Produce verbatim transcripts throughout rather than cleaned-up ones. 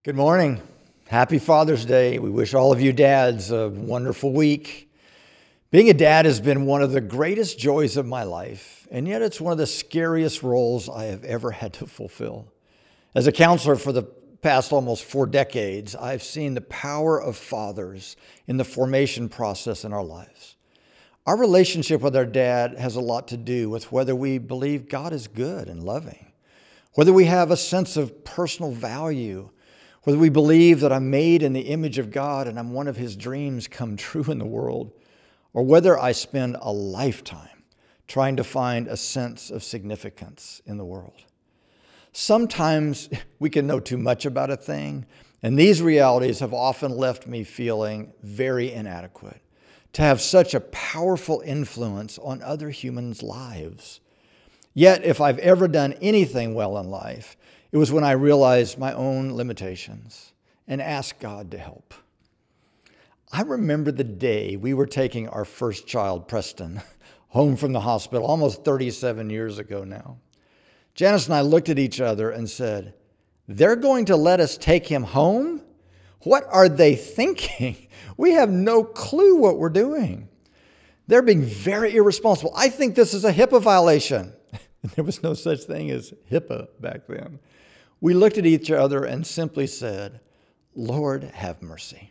Good morning. Happy Father's Day. We wish all of you dads a wonderful week. Being a dad has been one of the greatest joys of my life, and yet it's one of the scariest roles I have ever had to fulfill. As a counselor for the past almost four decades, I've seen the power of fathers in the formation process in our lives. Our relationship with our dad has a lot to do with whether we believe God is good and loving, whether we have a sense of personal value, whether we believe that I'm made in the image of God and I'm one of His dreams come true in the world, or whether I spend a lifetime trying to find a sense of significance in the world. Sometimes we can know too much about a thing, and these realities have often left me feeling very inadequate to have such a powerful influence on other humans' lives. Yet, if I've ever done anything well in life, it was when I realized my own limitations and asked God to help. I remember the day we were taking our first child, Preston, home from the hospital almost thirty-seven years ago now. Janice and I looked at each other and said, "They're going to let us take him home? What are they thinking? We have no clue what we're doing. They're being very irresponsible. I think this is a HIPAA violation." There was no such thing as HIPAA back then. We looked at each other and simply said, "Lord, have mercy."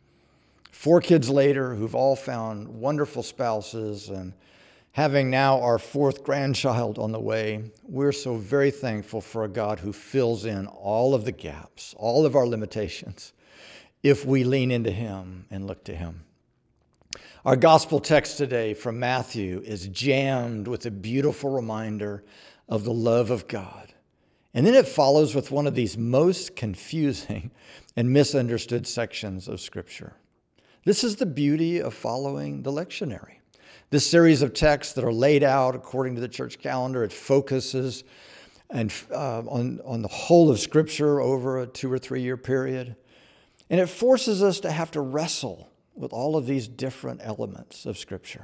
Four kids later, who've all found wonderful spouses and having now our fourth grandchild on the way, we're so very thankful for a God who fills in all of the gaps, all of our limitations, if we lean into Him and look to Him. Our gospel text today from Matthew is jammed with a beautiful reminder of the love of God. And then it follows with one of these most confusing and misunderstood sections of Scripture. This is the beauty of following the lectionary. This series of texts that are laid out according to the church calendar, it focuses and, uh, on, on the whole of Scripture over a two or three year period. And it forces us to have to wrestle with all of these different elements of Scripture.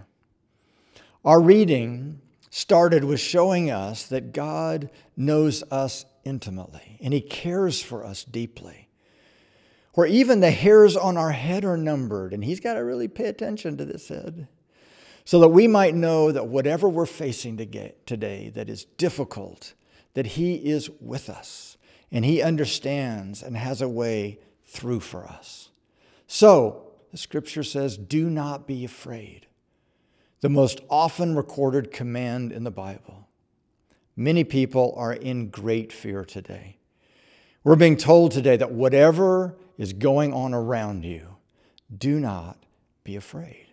Our reading started with showing us that God knows us intimately and He cares for us deeply. Where even the hairs on our head are numbered, and He's got to really pay attention to this head, so that we might know that whatever we're facing today that is difficult, that He is with us and He understands and has a way through for us. So, the Scripture says, do not be afraid. The most often recorded command in the Bible. Many people are in great fear today. We're being told today that whatever is going on around you, do not be afraid.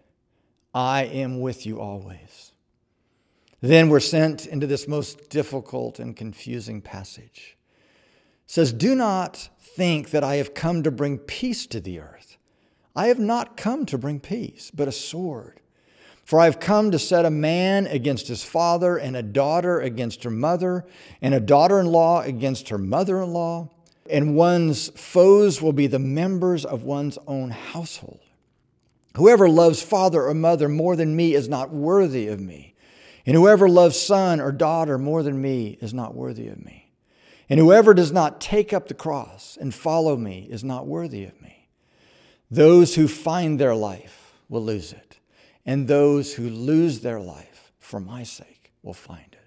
I am with you always. Then we're sent into this most difficult and confusing passage. It says, do not think that I have come to bring peace to the earth. I have not come to bring peace, but a sword. For I have come to set a man against his father, and a daughter against her mother, and a daughter-in-law against her mother-in-law. And one's foes will be the members of one's own household. Whoever loves father or mother more than me is not worthy of me. And whoever loves son or daughter more than me is not worthy of me. And whoever does not take up the cross and follow me is not worthy of me. Those who find their life will lose it, and those who lose their life for my sake will find it.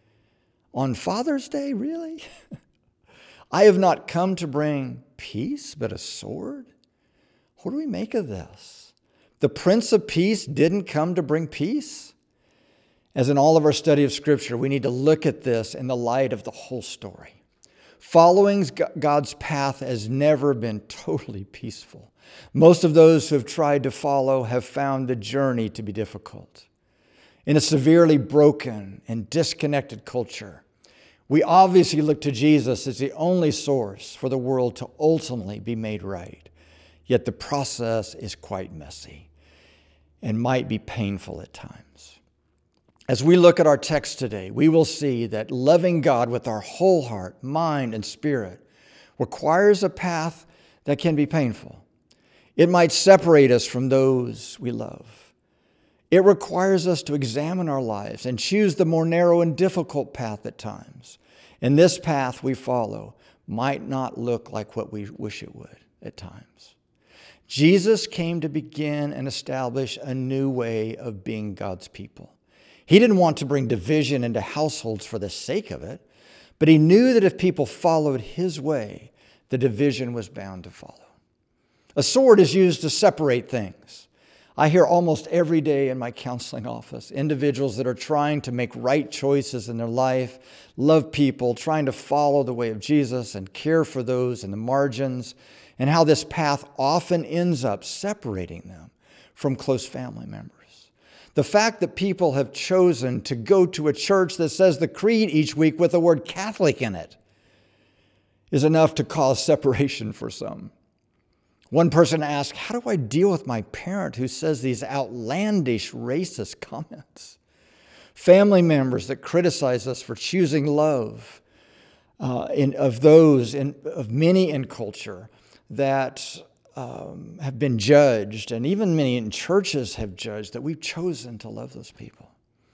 On Father's Day, really? I have not come to bring peace, but a sword? What do we make of this? The Prince of Peace didn't come to bring peace? As in all of our study of Scripture, we need to look at this in the light of the whole story. Following God's path has never been totally peaceful. Most of those who have tried to follow have found the journey to be difficult. In a severely broken and disconnected culture, we obviously look to Jesus as the only source for the world to ultimately be made right. Yet the process is quite messy and might be painful at times. As we look at our text today, we will see that loving God with our whole heart, mind, and spirit requires a path that can be painful. It might separate us from those we love. It requires us to examine our lives and choose the more narrow and difficult path at times. And this path we follow might not look like what we wish it would at times. Jesus came to begin and establish a new way of being God's people. He didn't want to bring division into households for the sake of it, but he knew that if people followed his way, the division was bound to follow. A sword is used to separate things. I hear almost every day in my counseling office individuals that are trying to make right choices in their life, love people, trying to follow the way of Jesus and care for those in the margins, and how this path often ends up separating them from close family members. The fact that people have chosen to go to a church that says the creed each week with the word Catholic in it is enough to cause separation for some. One person asked, how do I deal with my parent who says these outlandish racist comments? Family members that criticize us for choosing love, uh, in, of those, in, of many in culture that um, have been judged, and even many in churches have judged that we've chosen to love those people.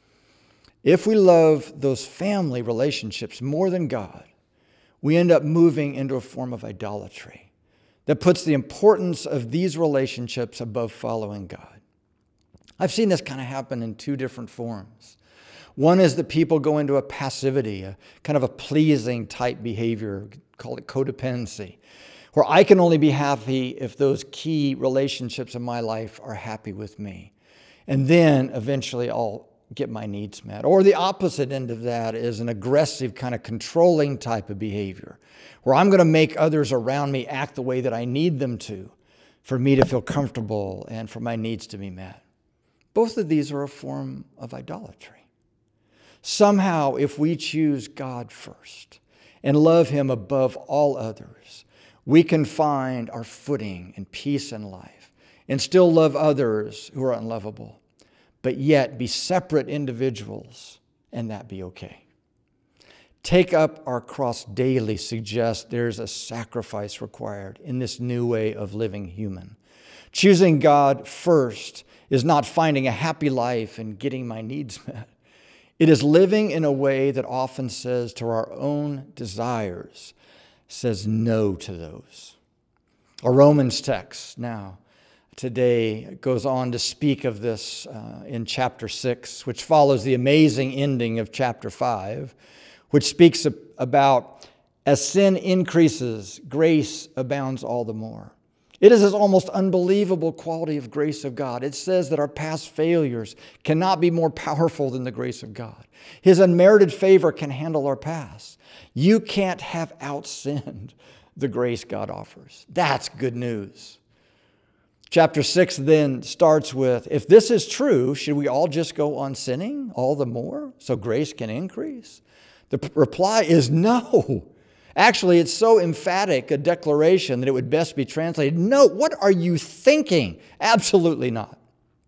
If we love those family relationships more than God, we end up moving into a form of idolatry that puts the importance of these relationships above following God. I've seen this kind of happen in two different forms. One is that people go into a passivity, a kind of a pleasing type behavior, call it codependency, where I can only be happy if those key relationships in my life are happy with me. And then eventually I'll get my needs met. Or the opposite end of that is an aggressive kind of controlling type of behavior, where I'm going to make others around me act the way that I need them to for me to feel comfortable and for my needs to be met. Both of these are a form of idolatry. Somehow, if we choose God first and love him above all others, we can find our footing and peace in life and still love others who are unlovable, but yet be separate individuals and that be okay. Take up our cross daily suggests there's a sacrifice required in this new way of living human. Choosing God first is not finding a happy life and getting my needs met. It is living in a way that often says to our own desires, says no to those. A Romans text now today goes on to speak of this uh, in chapter six, which follows the amazing ending of chapter five, which speaks about as sin increases, grace abounds all the more. It is this almost unbelievable quality of grace of God. It says that our past failures cannot be more powerful than the grace of God. His unmerited favor can handle our past. You can't have out-sinned the grace God offers. That's good news. Chapter six then starts with, if this is true, should we all just go on sinning all the more so grace can increase? The reply is no. Actually, it's so emphatic a declaration that it would best be translated, no, what are you thinking? Absolutely not.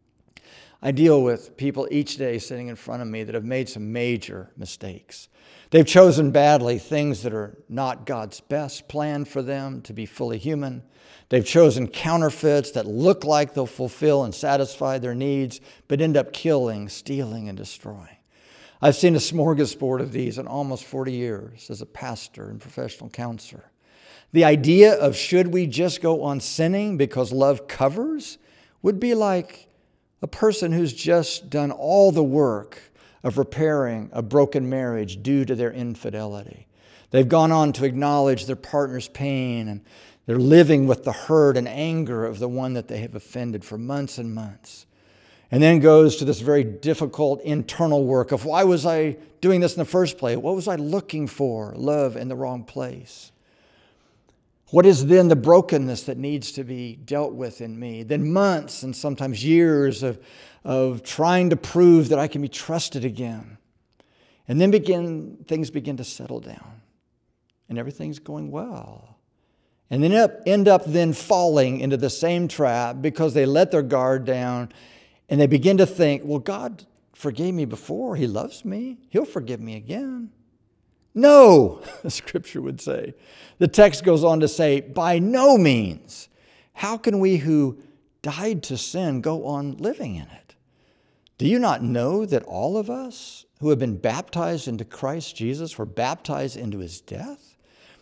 I deal with people each day sitting in front of me that have made some major mistakes. They've chosen badly things that are not God's best plan for them to be fully human. They've chosen counterfeits that look like they'll fulfill and satisfy their needs, but end up killing, stealing, and destroying. I've seen a smorgasbord of these in almost forty years as a pastor and professional counselor. The idea of should we just go on sinning because love covers would be like a person who's just done all the work of repairing a broken marriage due to their infidelity. They've gone on to acknowledge their partner's pain, and they're living with the hurt and anger of the one that they have offended for months and months. And then goes to this very difficult internal work of why was I doing this in the first place? What was I looking for? Love in the wrong place. What is then the brokenness that needs to be dealt with in me? Then months and sometimes years of, of trying to prove that I can be trusted again. And then begin things begin to settle down. And everything's going well. And then up, end up then falling into the same trap because they let their guard down. And they begin to think, well, God forgave me before. He loves me. He'll forgive me again. No, the scripture would say. The text goes on to say, by no means. How can we who died to sin go on living in it? Do you not know that all of us who have been baptized into Christ Jesus were baptized into his death?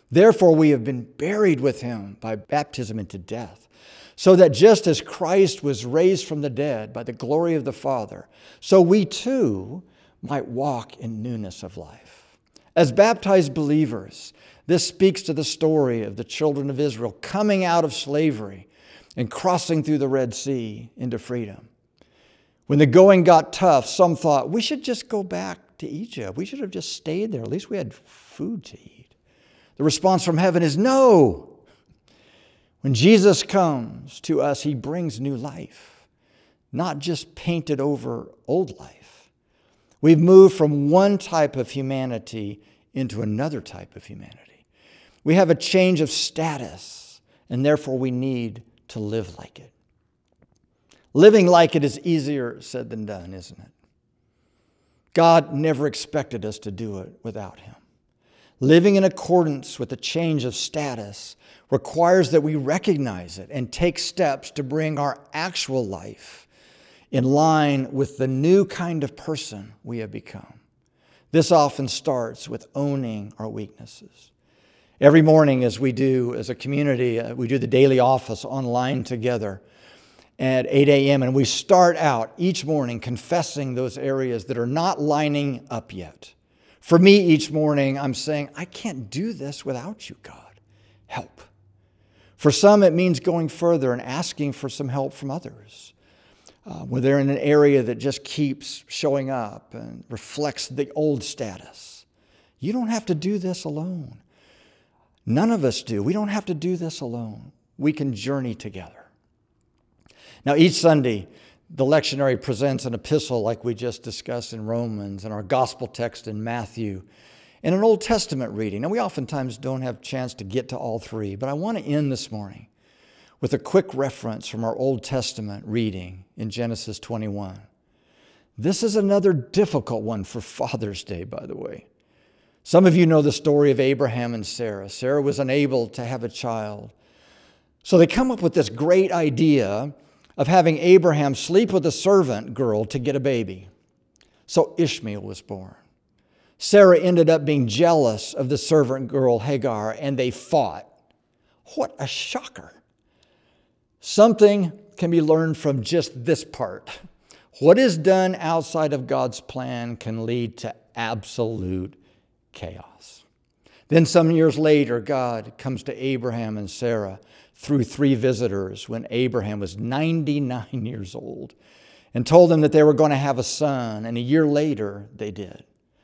Therefore, we have been buried with him by baptism into death, so that just as Christ was raised from the dead by the glory of the Father, so we too might walk in newness of life. As baptized believers, this speaks to the story of the children of Israel coming out of slavery and crossing through the Red Sea into freedom. When the going got tough, some thought, we should just go back to Egypt. We should have just stayed there. At least we had food to eat. The response from heaven is no. When Jesus comes to us, he brings new life, not just painted over old life. We've moved from one type of humanity into another type of humanity. We have a change of status, and therefore we need to live like it. Living like it is easier said than done, isn't it? God never expected us to do it without him. Living in accordance with the change of status requires that we recognize it and take steps to bring our actual life in line with the new kind of person we have become. This often starts with owning our weaknesses. Every morning, as we do as a community, uh, we do the daily office online together at eight a.m. and we start out each morning confessing those areas that are not lining up yet. For me, each morning, I'm saying, I can't do this without you, God. Help. For some, it means going further and asking for some help from others. Uh, when they're in an area that just keeps showing up and reflects the old status. You don't have to do this alone. None of us do. We don't have to do this alone. We can journey together. Now, each Sunday, the lectionary presents an epistle like we just discussed in Romans and our gospel text in Matthew and an Old Testament reading. Now, we oftentimes don't have a chance to get to all three, but I want to end this morning with a quick reference from our Old Testament reading in Genesis twenty-one. This is another difficult one for Father's Day, by the way. Some of you know the story of Abraham and Sarah. Sarah was unable to have a child. So they come up with this great idea of having Abraham sleep with a servant girl to get a baby. So Ishmael was born. Sarah ended up being jealous of the servant girl Hagar, and they fought. What a shocker. Something can be learned from just this part. What is done outside of God's plan can lead to absolute chaos. Then some years later, God comes to Abraham and Sarah through three visitors when Abraham was ninety-nine years old and told them that they were going to have a son, and a year later they did.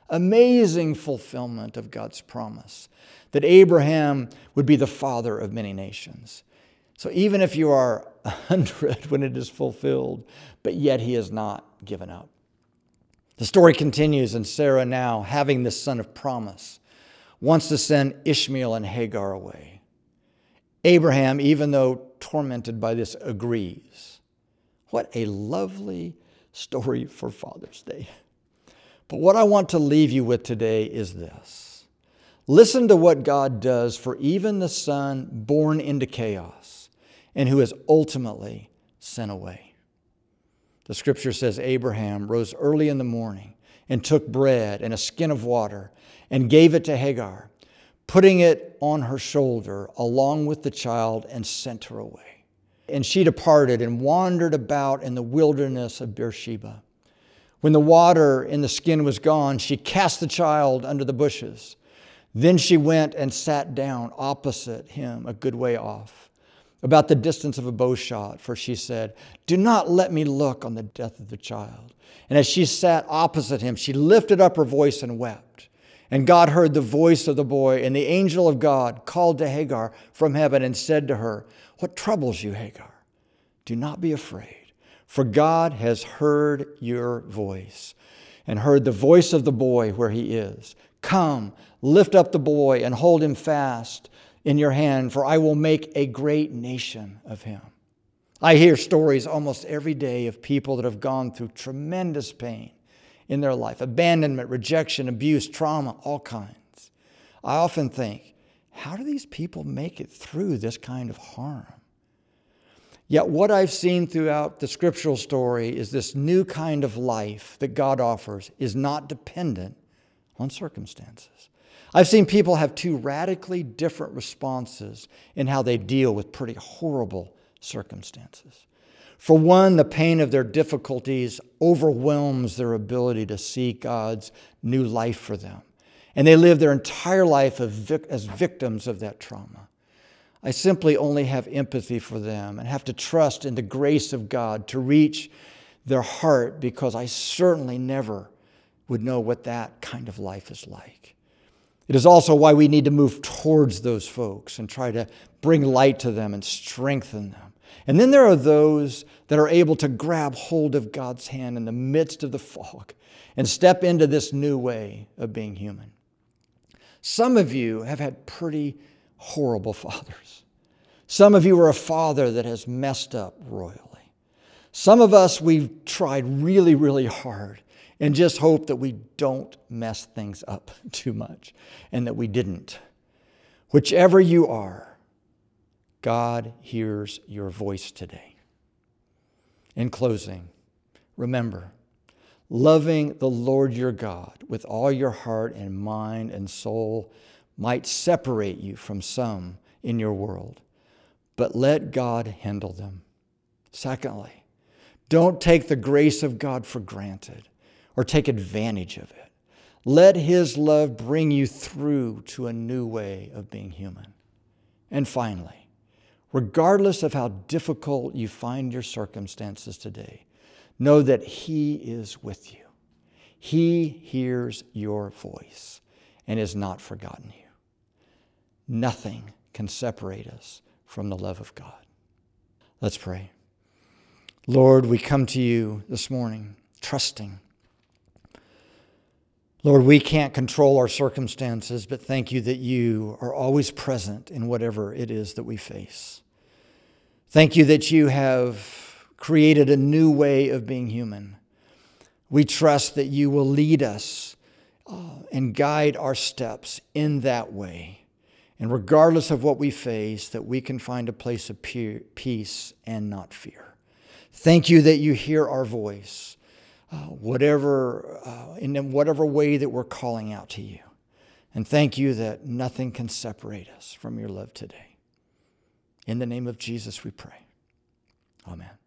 Amazing fulfillment of God's promise that Abraham would be the father of many nations. So even if you are a hundred when it is fulfilled, but yet he has not given up. The story continues, and Sarah, now having this son of promise, wants to send Ishmael and Hagar away. Abraham, even though tormented by this, agrees. What a lovely story for Father's Day. But what I want to leave you with today is this. Listen to what God does for even the son born into chaos and who is ultimately sent away. The scripture says Abraham rose early in the morning and took bread and a skin of water and gave it to Hagar, putting it on her shoulder along with the child, and sent her away. And she departed and wandered about in the wilderness of Beersheba. When the water in the skin was gone, she cast the child under the bushes. Then she went and sat down opposite him a good way off, about the distance of a bow shot, for she said, "Do not let me look on the death of the child." And as she sat opposite him, she lifted up her voice and wept. And God heard the voice of the boy, and the angel of God called to Hagar from heaven and said to her, "What troubles you, Hagar? Do not be afraid, for God has heard your voice and heard the voice of the boy where he is. Come, lift up the boy and hold him fast in your hand, for I will make a great nation of him." I hear stories almost every day of people that have gone through tremendous pain in their life. Abandonment, rejection, abuse, trauma, all kinds. I often think, how do these people make it through this kind of harm? Yet what I've seen throughout the scriptural story is this new kind of life that God offers is not dependent on circumstances. I've seen people have two radically different responses in how they deal with pretty horrible circumstances. For one, the pain of their difficulties overwhelms their ability to see God's new life for them. And they live their entire life as victims of that trauma. I simply only have empathy for them and have to trust in the grace of God to reach their heart, because I certainly never would know what that kind of life is like. It is also why we need to move towards those folks and try to bring light to them and strengthen them. And then there are those that are able to grab hold of God's hand in the midst of the fog and step into this new way of being human. Some of you have had pretty horrible fathers. Some of you are a father that has messed up royally. Some of us, we've tried really, really hard and just hope that we don't mess things up too much, and that we didn't. Whichever you are, God hears your voice today. In closing, remember, loving the Lord your God with all your heart and mind and soul might separate you from some in your world, but let God handle them. Secondly, don't take the grace of God for granted or take advantage of it. Let His love bring you through to a new way of being human. And finally, regardless of how difficult you find your circumstances today, know that He is with you. He hears your voice and has not forgotten you. Nothing can separate us from the love of God. Let's pray. Lord, we come to you this morning trusting. Lord, we can't control our circumstances, but thank you that you are always present in whatever it is that we face. Thank you that you have created a new way of being human. We trust that you will lead us uh, and guide our steps in that way. And regardless of what we face, that we can find a place of peace and not fear. Thank you that you hear our voice, uh, whatever uh, in whatever way that we're calling out to you. And thank you that nothing can separate us from your love today. In the name of Jesus we pray. Amen.